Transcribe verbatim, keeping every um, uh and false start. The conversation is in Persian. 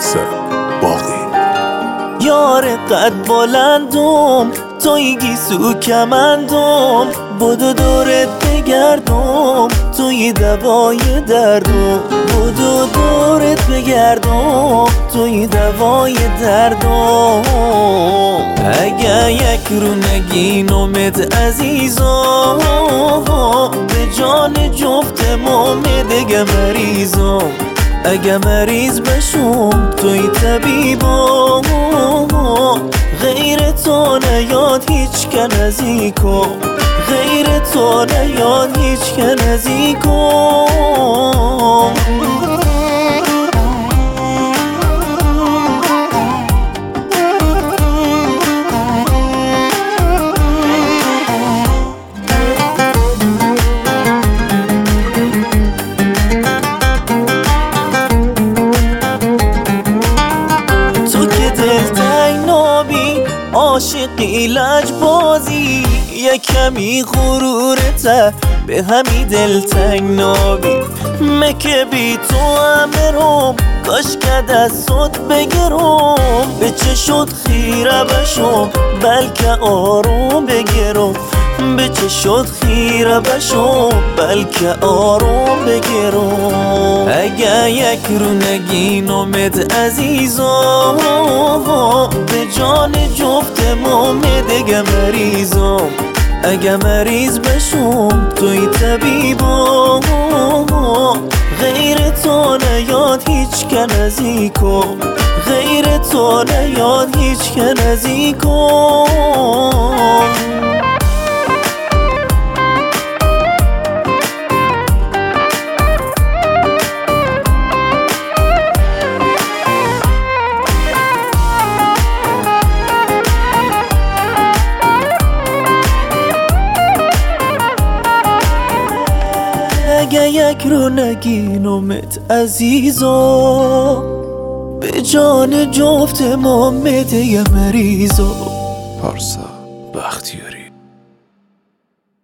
پارسا باقی. یار قد بلندم توی گیسو کمندم، بودو دورت بگردم توی دوای دردم، بودو دورت بگردم توی دوای دردم. اگه یک رو نگینمت عزیزم، به جان جفتمون دیگه مریضم. اگه مریض بشم توی طبیبم، غیر تو نیاد هیچ که نزدیکم، غیر تو نیاد هیچ که نزدیکم. عاشقی لجبازی یه کمی غرورته، به همی دل تنگ نابی. مکه بی تو امرم کاش که دستت بگیرم، به چه شد خیره بشم بلکه آروم بگیرم، به چه شد خیره بشم بلکه آروم بگیرم. اگه یک رو نگینمت عزیزم، به جان جفتمون دیگه مریضم. اگه مریض بشم توی طبیبم، غیر تو نیاد هیچ که نزدیکم، غیر تو نیاد هیچ که نزدیکم. اگه یک رو نگینمت عزیزم، به جان جفت ما میده یه مریضم. پارسا بختیاری.